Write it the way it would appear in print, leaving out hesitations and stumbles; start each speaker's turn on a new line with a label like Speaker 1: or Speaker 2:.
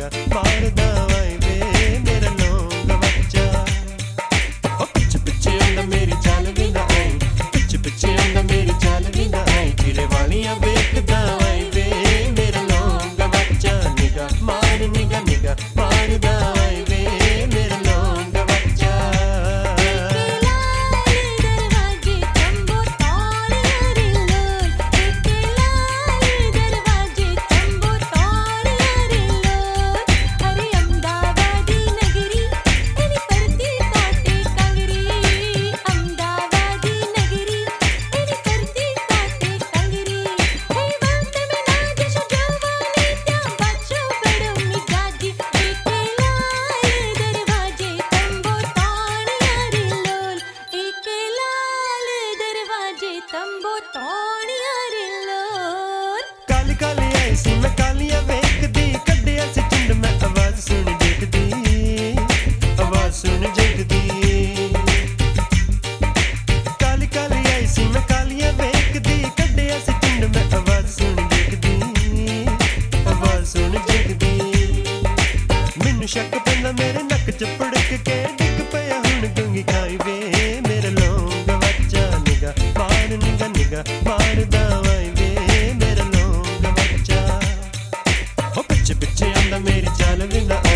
Speaker 1: निगा मारदा वाई वे मेरा लौंग बच्चा। ओ पिछ पिछे आंदा मेरी चाल वी ना आई, पिछ पिछे आंदा मेरी चाल वी ना आई, चिले वालियां वेखदा वाई वे मेरा लौंग बच्चा। निगा मारदा वाई वे मेरा लौंग बच्चा। काली काली आई सी मैं कालियां वेखदी, कड्डिया सी झुंड मैं आवाज सुन देखदी, आवाज सुन देखदी। काली काली आई सी मैं कालियां वेखदी, कड्डिया सी झुंड मैं आवाज सुन देखदी, आवाज सुन देखदी। मैनू शक पैंदा मेरे नक च पड़क के डिग पिया हुण गंगी खाई वे मेरा लौंग बच्चा। निगा मारदा वाई वे मेरा लौंग बच्चा। ओ पिछ पिछे आंदा मेरी चाल वी ना